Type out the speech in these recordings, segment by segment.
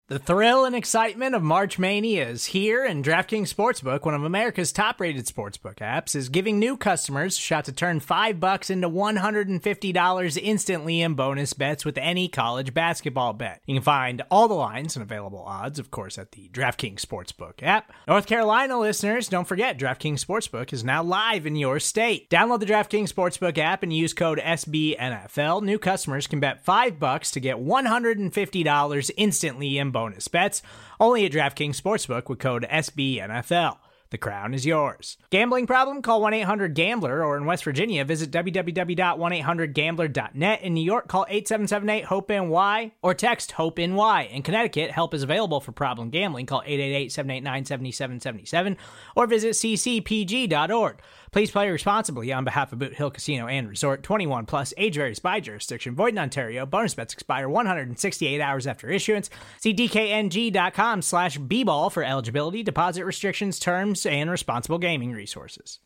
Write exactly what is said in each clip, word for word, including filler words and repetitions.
The thrill and excitement of March Mania is here, and DraftKings Sportsbook, one of America's top-rated sportsbook apps, is giving new customers a shot to turn five bucks into one hundred fifty dollars instantly in bonus bets with any college basketball bet. You can find all the lines and available odds, of course, at the DraftKings Sportsbook app. North Carolina listeners, don't forget, DraftKings Sportsbook is now live in your state. Download the DraftKings Sportsbook app and use code S B N F L. New customers can bet five bucks to get one hundred fifty dollars instantly in bonus bets, only at DraftKings Sportsbook with code S B N F L. The crown is yours. Gambling problem? Call one eight hundred gambler, or in West Virginia, visit w w w dot one eight hundred gambler dot net. In New York, call eight seven seven eight hope N Y or text HOPE-NY. In Connecticut, help is available for problem gambling. Call eight eight eight, seven eight nine, seven seven seven seven or visit c c p g dot org. Please play responsibly on behalf of Boot Hill Casino and Resort. twenty-one plus, age varies by jurisdiction. Void in Ontario. Bonus bets expire one hundred sixty-eight hours after issuance. See d k n g dot com slash b ball for eligibility, deposit restrictions, terms, and responsible gaming resources.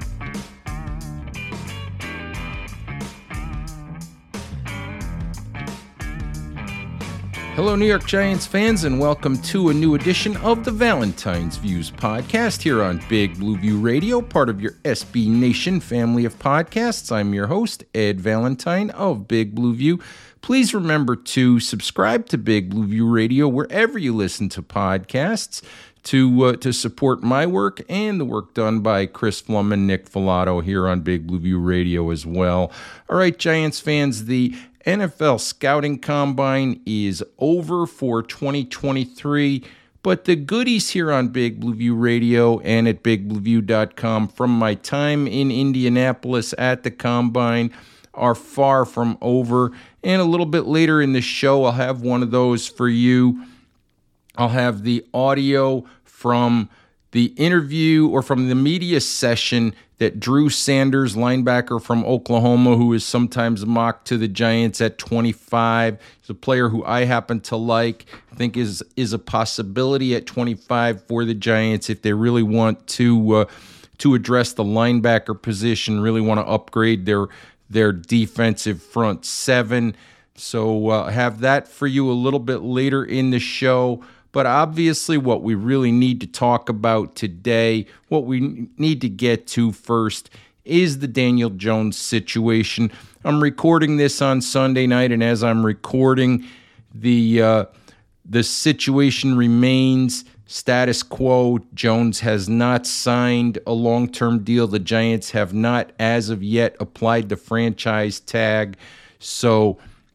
Hello, New York Giants fans, and welcome to a new edition of the Valentine's Views podcast here on Big Blue View Radio, part of your S B Nation family of podcasts. I'm your host, Ed Valentine of Big Blue View. Please remember to subscribe to Big Blue View Radio wherever you listen to podcasts to uh, to support my work and the work done by Chris Flum and Nick Filato here on Big Blue View Radio as well. All right, Giants fans, the N F L Scouting Combine is over for twenty twenty-three, but the goodies here on Big Blue View Radio and at big blue view dot com from my time in Indianapolis at the Combine are far from over. And a little bit later in the show, I'll have one of those for you. I'll have the audio from the interview or from the media session that Drew Sanders, linebacker from Oklahoma, who is sometimes mocked to the Giants at twenty-five. He's a player who I happen to like, I think is is a possibility at twenty-five for the Giants if they really want to uh, to address the linebacker position, really want to upgrade their their defensive front seven. So uh, I have that for you a little bit later in the show. But obviously what we really need to talk about today, what we need to get to first, is the Daniel Jones situation. I'm recording this on Sunday night, and as I'm recording, the uh, the situation remains status quo. Jones has not signed a long-term deal. The Giants have not, as of yet, applied the franchise tag. So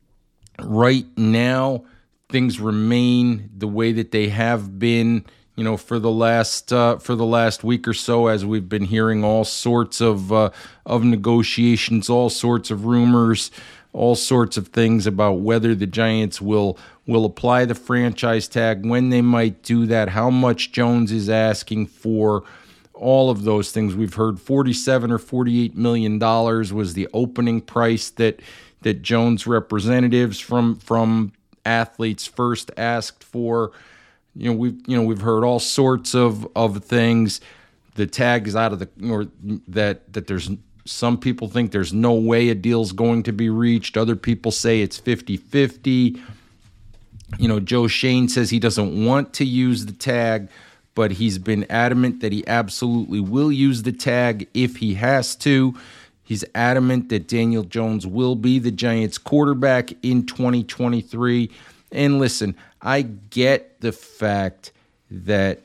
right now, things remain the way that they have been, you know, for the last uh, for the last week or so, as we've been hearing all sorts of uh, of negotiations, all sorts of rumors, all sorts of things about whether the Giants will will apply the franchise tag, when they might do that, how much Jones is asking for, all of those things. We've heard forty-seven or forty-eight million dollars was the opening price that that Jones representatives from from athletes first asked for. You know, we've you know we've heard all sorts of, of things. The tag is out of the or that that there's some people think there's no way a deal's going to be reached. Other people say it's fifty-fifty. You know, Joe Schoen says he doesn't want to use the tag, but he's been adamant that he absolutely will use the tag if he has to. He's adamant that Daniel Jones will be the Giants quarterback in twenty twenty-three. And listen, I get the fact that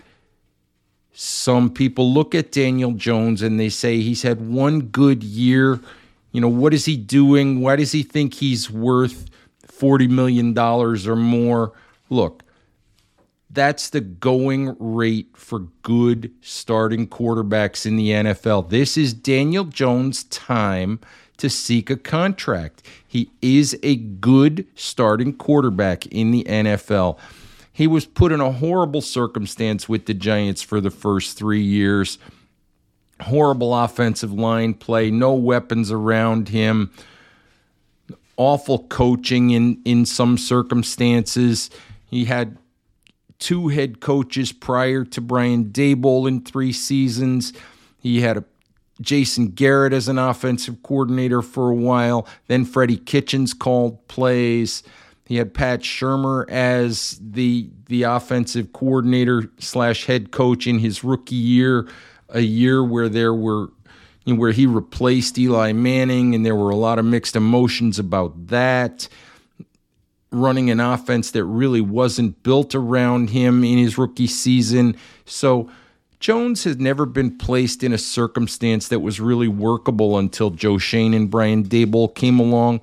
some people look at Daniel Jones and they say he's had one good year. You know, what is he doing? Why does he think he's worth forty million dollars or more? Look, that's the going rate for good starting quarterbacks in the N F L. This is Daniel Jones' time to seek a contract. He is a good starting quarterback in the N F L. He was put in a horrible circumstance with the Giants for the first three years. Horrible offensive line play, no weapons around him, awful coaching in, in some circumstances. He had two head coaches prior to Brian Daboll in three seasons. He had a Jason Garrett as an offensive coordinator for a while. Then Freddie Kitchens called plays. He had Pat Shurmur as the the offensive coordinator slash head coach in his rookie year, a year where there were you know, where he replaced Eli Manning, and there were a lot of mixed emotions about that. Running an offense that really wasn't built around him in his rookie season. So Jones has never been placed in a circumstance that was really workable until Joe Schoen and Brian Daboll came along.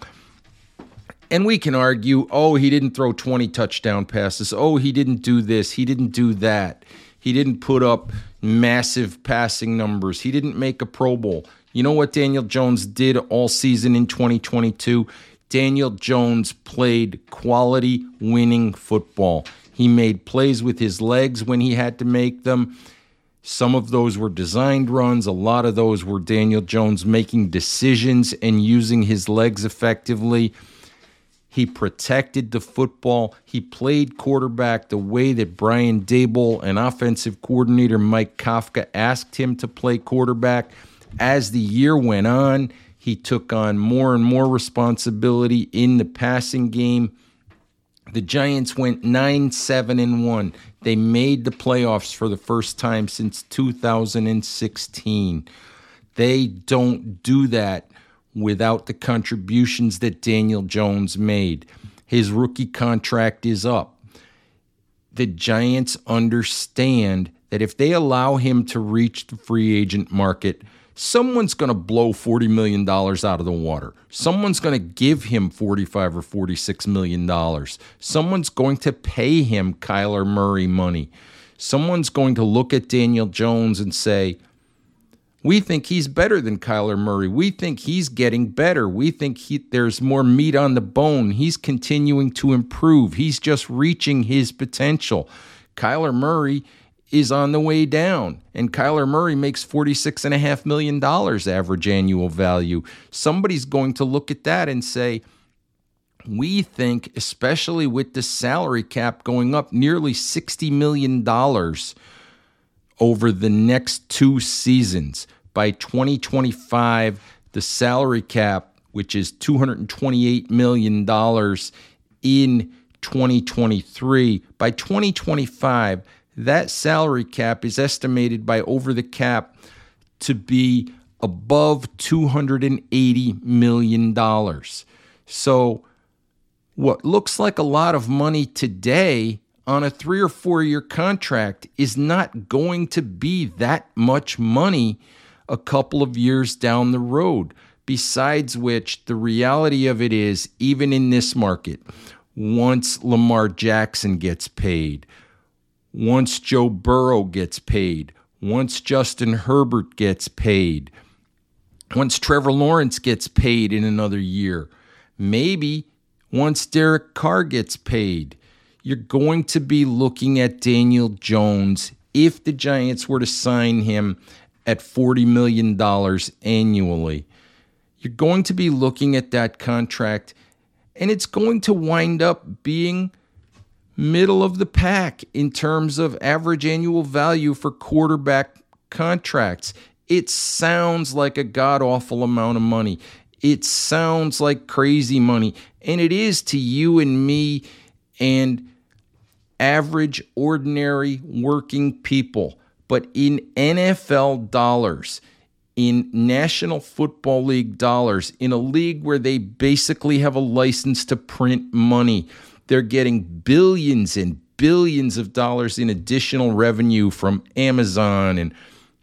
And we can argue, oh, he didn't throw twenty touchdown passes. Oh, he didn't do this. He didn't do that. He didn't put up massive passing numbers. He didn't make a Pro Bowl. You know what Daniel Jones did all season in twenty twenty-two? Daniel Jones played quality winning football. He made plays with his legs when he had to make them. Some of those were designed runs. A lot of those were Daniel Jones making decisions and using his legs effectively. He protected the football. He played quarterback the way that Brian Daboll and offensive coordinator Mike Kafka asked him to play quarterback. As the year went on, he took on more and more responsibility in the passing game. The Giants went nine seven and one. They made the playoffs for the first time since two thousand sixteen. They don't do that without the contributions that Daniel Jones made. His rookie contract is up. The Giants understand that if they allow him to reach the free agent market, someone's going to blow forty million dollars out of the water. Someone's going to give him forty-five or forty-six million dollars. Someone's going to pay him Kyler Murray money. Someone's going to look at Daniel Jones and say, we think he's better than Kyler Murray. We think he's getting better. We think he, there's more meat on the bone. He's continuing to improve. He's just reaching his potential. Kyler Murray is on the way down, and Kyler Murray makes forty-six point five million dollars average annual value. Somebody's going to look at that and say, we think, especially with the salary cap going up nearly sixty million dollars over the next two seasons, by twenty twenty-five, the salary cap, which is two hundred twenty-eight million dollars in twenty twenty-three, by twenty twenty-five, that salary cap is estimated by Over the Cap to be above two hundred eighty million dollars. So what looks like a lot of money today on a three or four year contract is not going to be that much money a couple of years down the road. Besides which, the reality of it is, even in this market, once Lamar Jackson gets paid, once Joe Burrow gets paid, once Justin Herbert gets paid, once Trevor Lawrence gets paid in another year, maybe once Derek Carr gets paid, you're going to be looking at Daniel Jones, if the Giants were to sign him, at forty million dollars annually. You're going to be looking at that contract, and it's going to wind up being middle of the pack in terms of average annual value for quarterback contracts. It sounds like a god-awful amount of money. It sounds like crazy money, and it is to you and me and average, ordinary, working people. But in N F L dollars, in National Football League dollars, in a league where they basically have a license to print money, they're getting billions and billions of dollars in additional revenue from Amazon and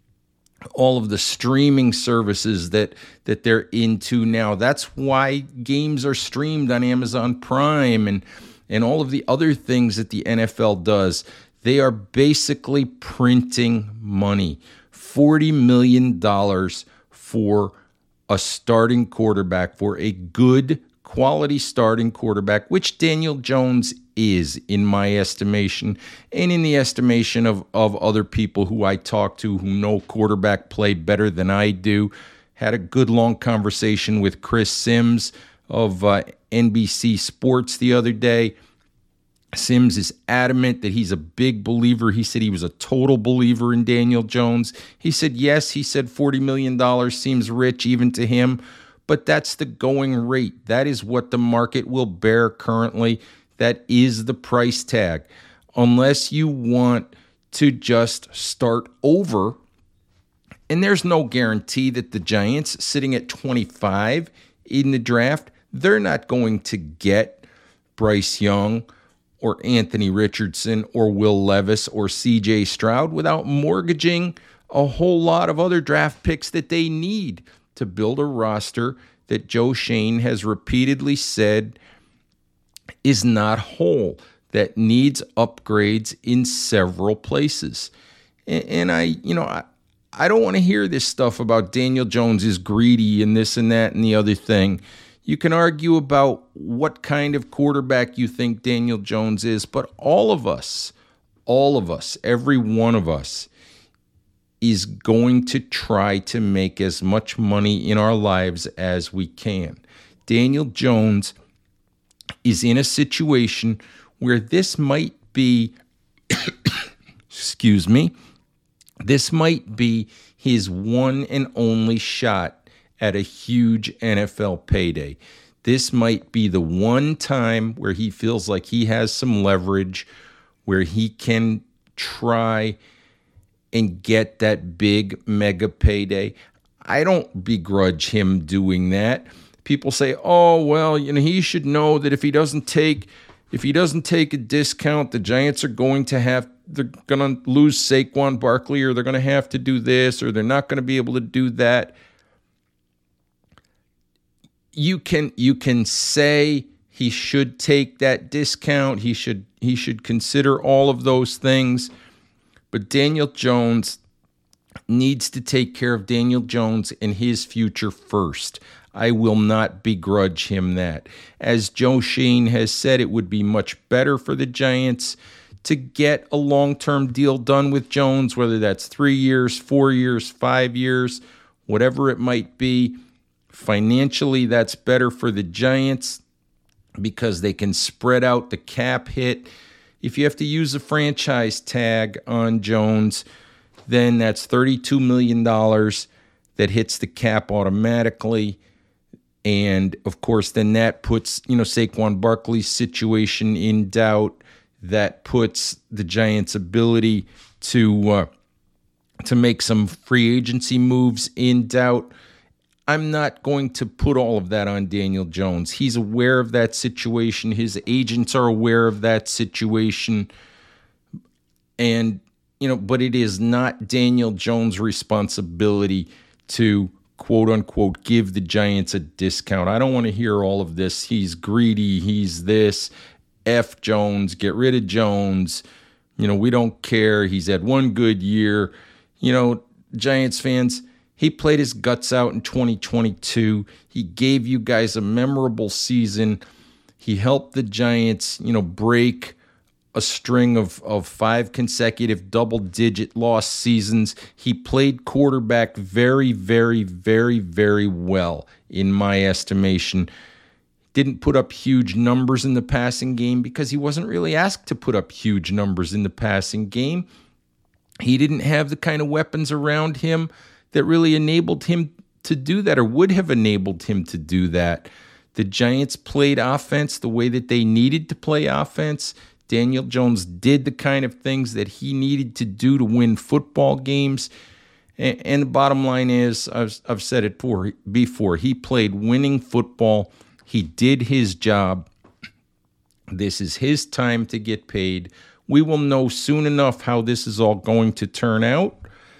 all of the streaming services that, that they're into now. That's why games are streamed on Amazon Prime and, and all of the other things that the N F L does. They are basically printing money. forty million dollars for a starting quarterback, for a good quality starting quarterback, which Daniel Jones is, in my estimation, and in the estimation of, of other people who I talk to who know quarterback play better than I do. Had a good long conversation with Chris Sims of uh, N B C Sports the other day. Sims is adamant that he's a big believer. He said he was a total believer in Daniel Jones. He said, yes, he said forty million dollars seems rich even to him, but that's the going rate. That is what the market will bear currently. That is the price tag. Unless you want to just start over, and there's no guarantee that the Giants sitting at twenty-five in the draft, they're not going to get Bryce Young or Anthony Richardson or Will Levis or C J Stroud without mortgaging a whole lot of other draft picks that they need to build a roster that Joe Schoen has repeatedly said is not whole, that needs upgrades in several places. And, and I, you know, I, I don't want to hear this stuff about Daniel Jones is greedy and this and that and the other thing. You can argue about what kind of quarterback you think Daniel Jones is, but all of us, all of us, every one of us is going to try to make as much money in our lives as we can. Daniel Jones is in a situation where this might be, excuse me, this might be his one and only shot at a huge N F L payday. This might be the one time where he feels like he has some leverage, where he can try and get that big mega payday. I don't begrudge him doing that. People say, "Oh, well, you know, he should know that if he doesn't take if he doesn't take a discount, the Giants are going to have they're going to lose Saquon Barkley, or they're going to have to do this, or they're not going to be able to do that." You can you can say he should take that discount. He should he should consider all of those things. But Daniel Jones needs to take care of Daniel Jones and his future first. I will not begrudge him that. As Joe Schoen has said, it would be much better for the Giants to get a long-term deal done with Jones, whether that's three years, four years, five years, whatever it might be. Financially, that's better for the Giants because they can spread out the cap hit. If you have to use a franchise tag on Jones, then that's thirty-two million dollars that hits the cap automatically. And, of course, then that puts, you know, Saquon Barkley's situation in doubt. That puts the Giants' ability to uh, to make some free agency moves in doubt. I'm not going to put all of that on Daniel Jones. He's aware of that situation. His agents are aware of that situation. And, you know, but it is not Daniel Jones' responsibility to, quote unquote, give the Giants a discount. I don't want to hear all of this. He's greedy. He's this. F Jones. Get rid of Jones. You know, we don't care. He's had one good year. You know, Giants fans, he played his guts out in twenty twenty-two. He gave you guys a memorable season. He helped the Giants, you know, break a string of, of five consecutive double-digit loss seasons. He played quarterback very, very, very, very well, in my estimation. Didn't put up huge numbers in the passing game because he wasn't really asked to put up huge numbers in the passing game. He didn't have the kind of weapons around him that really enabled him to do that, or would have enabled him to do that. The Giants played offense the way that they needed to play offense. Daniel Jones did the kind of things that he needed to do to win football games. And, and the bottom line is, I've, I've said it before, before, he played winning football. He did his job. This is his time to get paid. We will know soon enough how this is all going to turn out.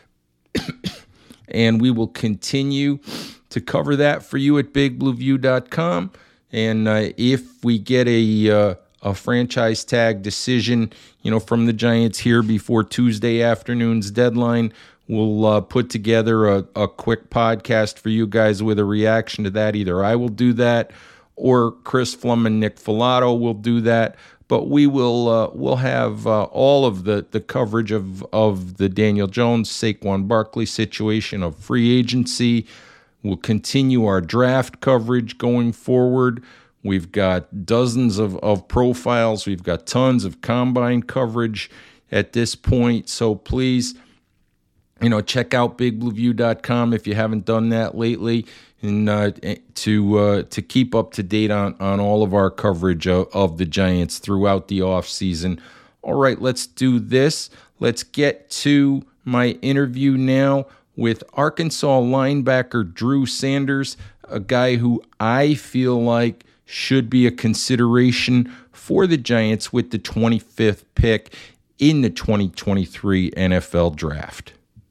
And we will continue to cover that for you at big blue view dot com. And uh, if we get a uh, a franchise tag decision, you know, from the Giants here before Tuesday afternoon's deadline, we'll uh, put together a, a quick podcast for you guys with a reaction to that. Either I will do that, or Chris Flum and Nick Filato will do that. But we will uh, we'll have uh, all of the, the coverage of, of the Daniel Jones, Saquon Barkley situation, of free agency. We'll continue our draft coverage going forward. We've got dozens of, of profiles. We've got tons of combine coverage at this point. So please, you know, check out big blue view dot com if you haven't done that lately, and uh, to uh, to keep up to date on, on all of our coverage of, of the Giants throughout the offseason. All right, let's do this. Let's get to my interview now with Arkansas linebacker Drew Sanders, a guy who I feel like should be a consideration for the Giants with the twenty-fifth pick in the twenty twenty-three N F L Draft.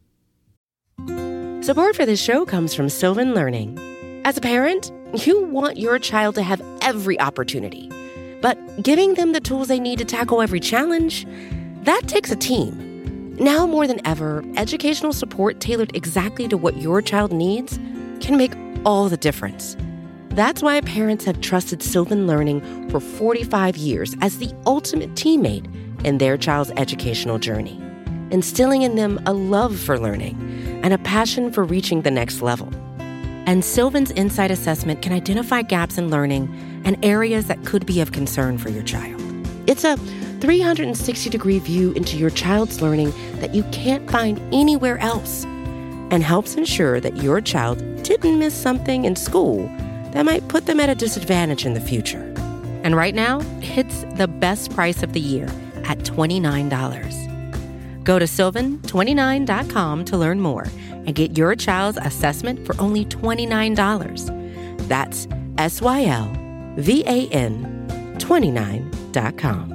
Support for this show comes from Sylvan Learning. As a parent, you want your child to have every opportunity, but giving them the tools they need to tackle every challenge, that takes a team. Now more than ever, educational support tailored exactly to what your child needs can make all the difference. That's why parents have trusted Sylvan Learning for forty-five years as the ultimate teammate in their child's educational journey, instilling in them a love for learning and a passion for reaching the next level. And Sylvan's Insight Assessment can identify gaps in learning and areas that could be of concern for your child. It's a three hundred sixty degree view into your child's learning that you can't find anywhere else, and helps ensure that your child didn't miss something in school that might put them at a disadvantage in the future. And right now, it's the best price of the year at twenty-nine dollars. Go to sylvan twenty-nine dot com to learn more and get your child's assessment for only twenty-nine dollars. That's S Y L V A N twenty-nine dot com.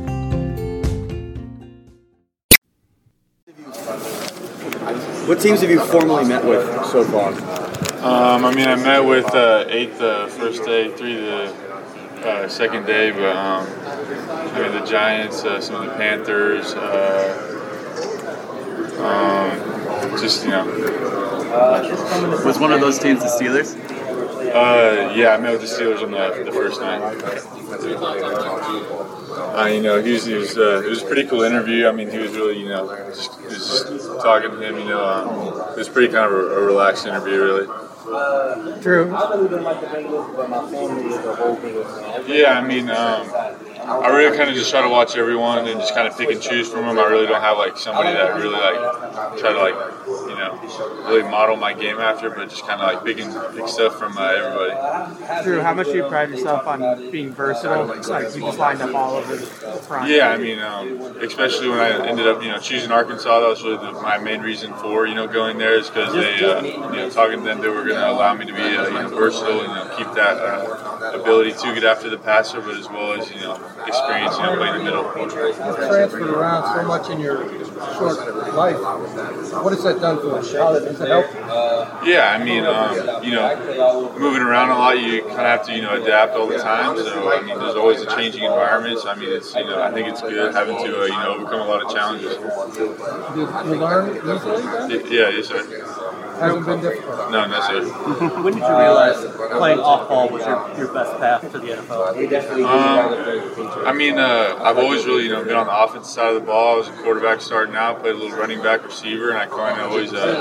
What teams have you formally met with so far? Um, I mean, I met with uh, eight the first day, three the uh, second day, but um, I mean the Giants, uh, some of the Panthers, uh, um, just you know. Was one of those teams the Steelers? Uh, yeah, I met with the Steelers on the, the first night. Uh, you know, he was, he was uh, it was a pretty cool interview. I mean, he was really, you know, just, just talking to him, you know, um, it was pretty kind of a, a relaxed interview, really. Drew? Yeah, I mean, um, I really kind of just try to watch everyone and just kind of pick and choose from them. I really don't have, like, somebody that really, like, try to, like, you know, really model my game after, but just kind of, like, pick, and, pick stuff from uh, everybody. Drew, how much do you pride yourself on being versatile? Like, you just lined up all over the front. Yeah, I mean, um, especially when I ended up, you know, choosing Arkansas, that was really the, my main reason for, you know, going there is because they, uh, you know, talking to them, they were going to allow me to be, uh, you know, versatile and, you know, keep that uh, ability to get after the passer, but as well as, you know, experience, you know, playing in the middle. You've transferred around so much in your short life. What has that done for you? How does it help? Yeah, I mean, um, you know, moving around a lot, you kind of have to, you know, adapt all the time. So, I mean, there's always a changing environment. So, I mean, it's, you know, I think it's good having to, uh, you know, overcome a lot of challenges. You, you learn easily? Yeah, yes, sir. Hasn't been difficult? No, no, sir. When did you realize playing off ball was your, your best path to the N F L? Um, I mean, uh, I've always really, you know, been on the offensive side of the ball. I was a quarterback starting out, played a little running back, receiver, and I kind of always uh,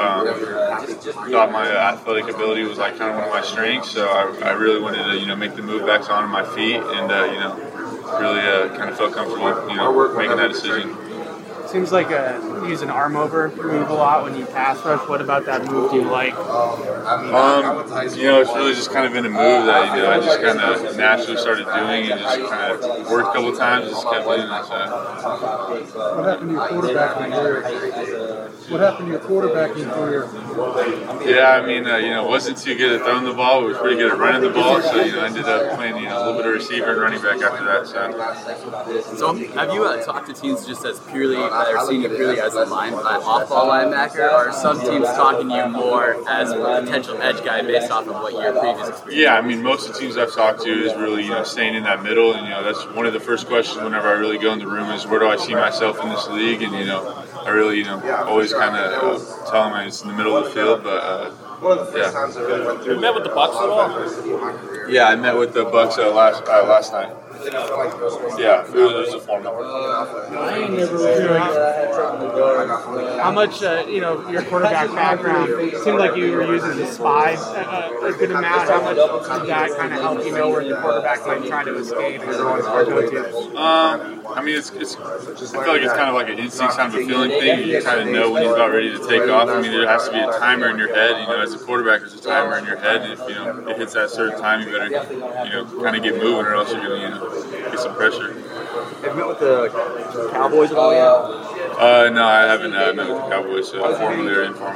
um, thought my athletic ability was like kind of one of my strengths. So I, I really wanted to, you know, make the move back onto my feet, and uh, you know, really uh, kind of felt comfortable, you know, making that decision. Seems like a, you use an arm over move a lot when you pass rush. What about that move do you like? Um, you know, it's really just kind of been a move that, you know, I just kind of naturally started doing and just kind of worked a couple times and just kept doing it. So. What happened to your quarterbacking career? What happened to your quarterbacking career? Yeah, I mean, uh, you know, wasn't too good at throwing the ball. We was pretty good at running the ball, so, you know, I ended up playing, you know, a little bit of receiver and running back after that. So, so have you uh, talked to teams just as purely, that are seeing you purely as a line, uh, off-ball linebacker, or are some teams talking to you more as a potential edge guy based off of what your previous experience? Yeah, I mean, most of the teams I've talked to is really, you know, staying in that middle, and, you know, that's one of the first questions whenever I really go in the room is where do I see myself in this league, and, you know, I really, you know, always kind of uh, tell them it's in the middle of the field, but uh, yeah. You met with the Bucks at all? Yeah, I met with the Bucks uh, last uh, last night. Yeah, it was a formal. how much, uh, you know, your quarterback background, it seemed like you were used as a spy a, a good amount. How much did that kind of help you know where the quarterback might try to escape and go to? Um, I mean, it's, it's, I feel like it's kind of like an instinct, kind of a feeling thing. You kind of know when he's about ready to take off. I mean, there has to be a timer in your head. You know, as a quarterback, there's a timer in your head. And if, you know, it hits that certain time, you better, you know, kind of get moving or else you're going to, you know, get some pressure. Have you met with the Cowboys at all yet? Uh, no, I haven't uh, met with the Cowboys uh, formally or informally.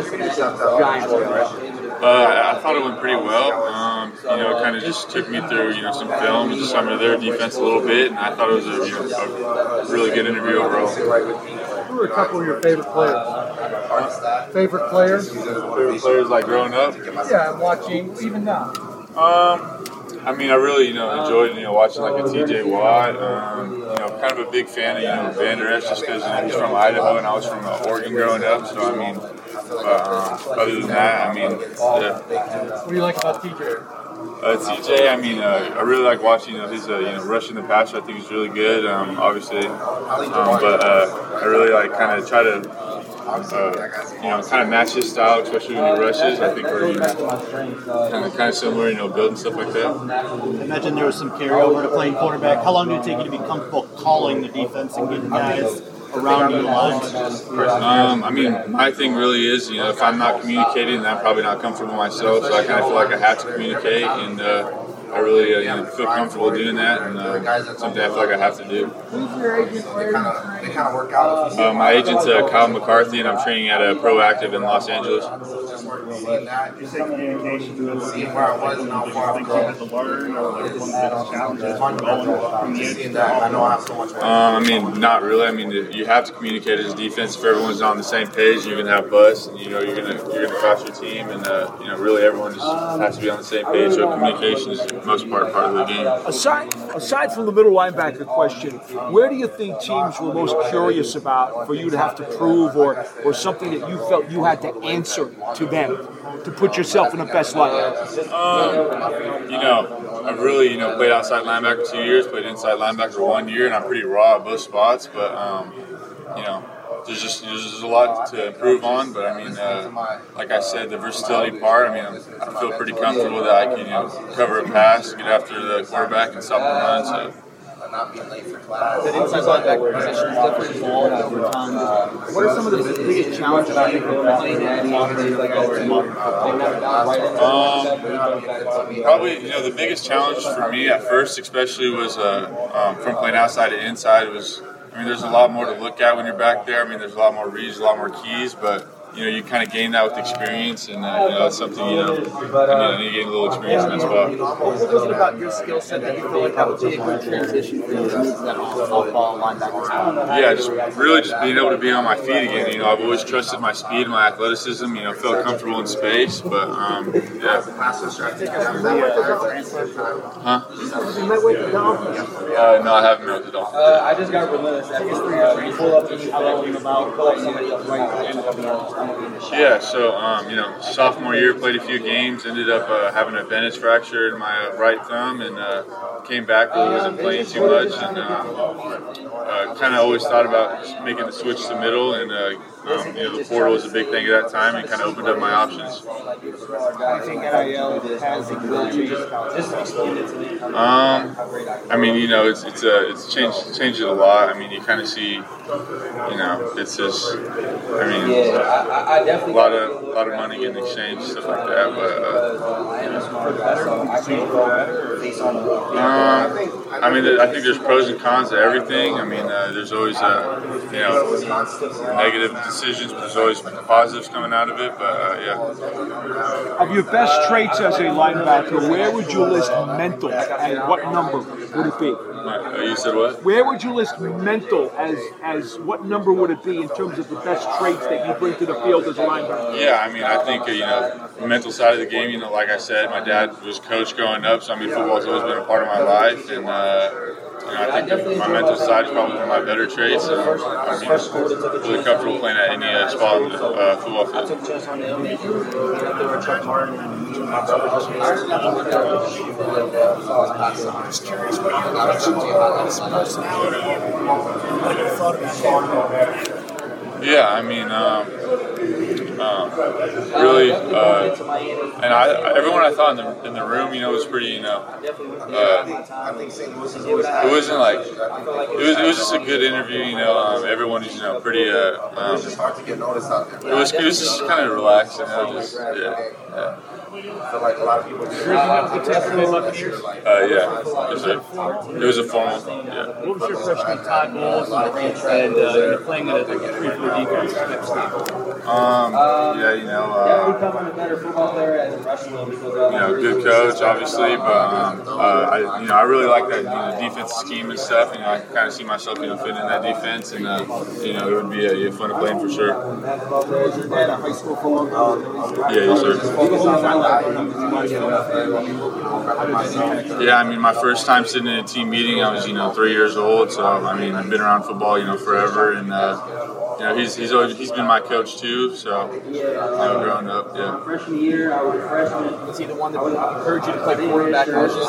Uh, I thought it went pretty well. Um, you know, it kind of just took me through, you know, some film and some of their defense a little bit, and I thought it was a, you know, a really good interview overall. Who are a couple of your favorite players? Favorite players? Favorite players like growing up? Yeah, I'm watching even now. Um, I mean, I really, you know, enjoyed, you know, watching like a T J Watt. Um, you know, kind of a big fan of, you know, Van Der Esch just because, you know, he's from Idaho and I was from uh, Oregon growing up. So, I mean, uh, other than that, I mean, yeah. What do you like about T J? Uh, T J, I mean, uh, I really like watching, you know, his, uh, you know, rushing the passer. I think he's really good, um, obviously. Um, but uh, I really, like, kind of try to, uh, you know, kind of match his style, especially when he rushes. I think we're, you know, kind of, kind of similar, you know, building stuff like that. I imagine there was some carryover to playing quarterback. How long did it take you to be comfortable calling the defense and getting guys around you lines? Um, I mean, my thing really is, you know, if I'm not communicating, then I'm probably not comfortable myself. So I kind of feel like I have to communicate, and uh, I really uh, you know, feel comfortable doing that, and uh, something I feel like I have to do. Who's your agent? They kind of, they kind of work out. Uh, my agent's uh, Kyle McCarthy, and I'm training at uh, Proactive in Los Angeles. Um, I mean, not really. I mean, you have to communicate as a defense. If everyone's on the same page, you're gonna have busts, and you know you're gonna you're gonna cost your team, and uh, you know really everyone just has to be on the same page. So communication is the most part part of the game. Aside aside from the middle linebacker question, where do you think teams were most curious about for you to have to prove, or or something that you felt you had to answer to them to put yourself in the best light? Um, you know, I've really, you know, played outside linebacker two years, played inside linebacker one year, and I'm pretty raw at both spots. But, um, you know, there's just there's just a lot to improve on. But, I mean, uh, like I said, the versatility part, I mean, I'm, I feel pretty comfortable that I can, you know, cover a pass, get after the quarterback, and stop the run. So. Not being late for class. The inside linebacker position is definitely evolved over time. What are some of the biggest challenges you think of playing at Um, probably, you know, the biggest challenge for me at first, especially, was uh, um, from playing outside to inside. Was, I mean, there's a lot more to look at when you're back there. I mean, there's a lot more reads, a lot more keys, but. You know, you kind of gain that with experience, and uh, you know, it's something, you know, I mean, I need to gain a little experience in as well. What was it about your skill set that you feel like that would be a good transition for you to that off-ball linebacker? Yeah, just really just being able to be on my feet again. You know, I've always trusted my speed and my athleticism, you know, felt comfortable in space, but, um, yeah. Huh? Uh, no, I haven't met with the Dolphins. Uh, I just got relentless. After you pull up and tell them about pull up somebody else right. Yeah, so, um, you know, sophomore year, played a few games, ended up uh, having a Bennett fracture in my uh, right thumb, and uh, came back, really wasn't playing too much, and uh, uh, kind of always thought about making the switch to middle, and, uh, um, you know, the portal was a big thing at that time, and kind of opened up my options. Um, I mean, you know, it's it's uh, it's changed changed it a lot. I mean, you kind of see, you know, it's just, I mean, a lot of a lot of money getting exchanged, stuff like that. But uh, um, I mean, I think there's pros and cons to everything. I mean, uh, there's always uh, you know, negative decisions, but there's always positives coming out of it. But uh, yeah. Of your best traits as a linebacker, where would you list mental, and what number would it be? Uh, you said what? Where would you list mental as as what number would it be in terms of the best traits that you bring to the field as a linebacker? Yeah, I mean, I think, uh, you know, the mental side of the game, you know, like I said, my dad was coach growing up, so I mean, football's always been a part of my life, and uh, you know, I think my mental side is probably one of my better traits. And I mean, really comfortable playing at any uh, spot on the uh, football field. I'm just curious what your relationship with his personality and what you thought about him. Yeah, I mean, um, um, really, uh, and I, everyone I thought in the in the room, you know, was pretty, you know, uh, it wasn't like it was it was just a good interview, you know. Um, everyone was, you know, pretty. Uh, um, it was it was just kind of relaxed, you know, just yeah. yeah. I feel like a lot of people. Uh, yeah, it was a, it was a formal. Yeah. What was your impression of Todd Bowles and uh, playing at a three four defense next game? Um, yeah, you know, uh, you know, good coach, obviously, but um, uh, I, you know, I really like that, you know, defensive scheme and stuff. You know, I can kind of see myself, you know, fitting in that defense, and uh, you know, it would be uh, yeah, fun to play in for sure. Was your dad a high school football? Yeah, yes, sir. Yeah, I mean, my first time sitting in a team meeting, I was, you know, three years old. So, I mean, I've been around football, you know, forever, and uh, you know, he's he's always he's been my coach too. So, you know, growing up, yeah. Freshman year, I was a freshman. Was he the one that encouraged you to play quarterback?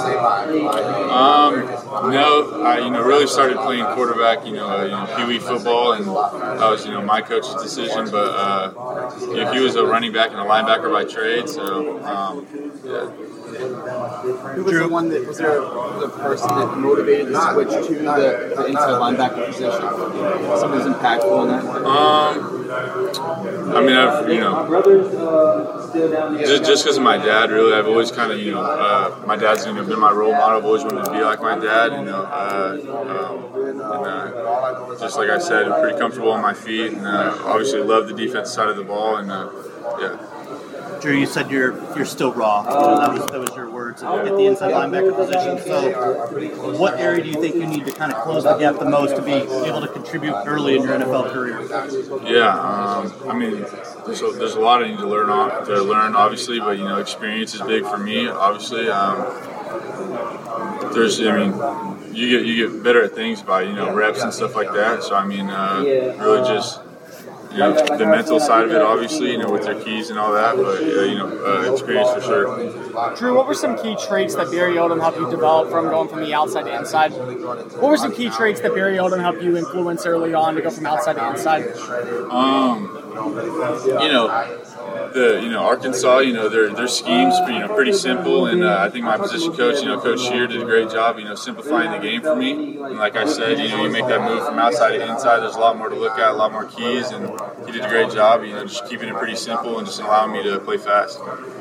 Um, no, I you know really started playing quarterback, you know, uh, you know, Pee Wee football, and that was, you know, my coach's decision. But uh, you know, he was a running back and a linebacker by trade, so um, yeah. Who was the one that was there? The person that motivated the switch to the, the inside linebacker position? Someone who's impactful in that. Um, I mean, I've you know, just just because of my dad, really, I've always kind of you know, uh, my dad's you know been my role model. I've always wanted to be like my dad, you know. Uh, um, and uh, just like I said, I'm pretty comfortable on my feet, and uh, obviously love the defense side of the ball, and uh, yeah. Drew, you said you're you're still raw. You know, that was that was your words at the inside linebacker position. So, what area do you think you need to kind of close the gap the most to be able to contribute early in your N F L career? Yeah, um, I mean, there's a, there's a lot I need to learn off, to learn, obviously, but you know, experience is big for me, obviously. Um, there's, I mean, you get you get better at things by you know reps and stuff like that. So I mean, uh, really just. You know, the mental side of it, obviously, you know, with their keys and all that, but, uh, you know, uh, experience for sure. Drew, what were some key traits that Barry Odom helped you develop from going from the outside to inside? What were some key traits that Barry Odom helped you influence early on to go from outside to inside? Um, you know, the you know Arkansas, you know their their schemes, you know, pretty simple, and uh, I think my position coach, you know, Coach Shear, did a great job, you know, simplifying the game for me. And like I said, you know, you make that move from outside to inside. There's a lot more to look at, a lot more keys, and he did a great job, you know, just keeping it pretty simple and just allowing me to play fast.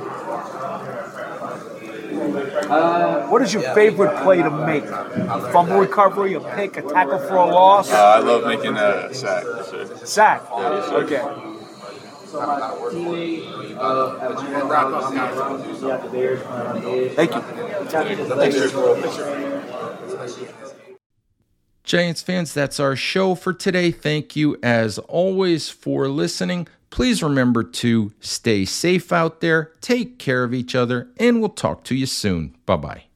Uh, what is your favorite play to make? A fumble recovery, a pick, a tackle for a loss? Uh, I love making a sack. Sack? Yeah, yes, okay. Thank you. Giants fans, that's our show for today. Thank you, as always, for listening. Please remember to stay safe out there, take care of each other, and we'll talk to you soon. Bye-bye.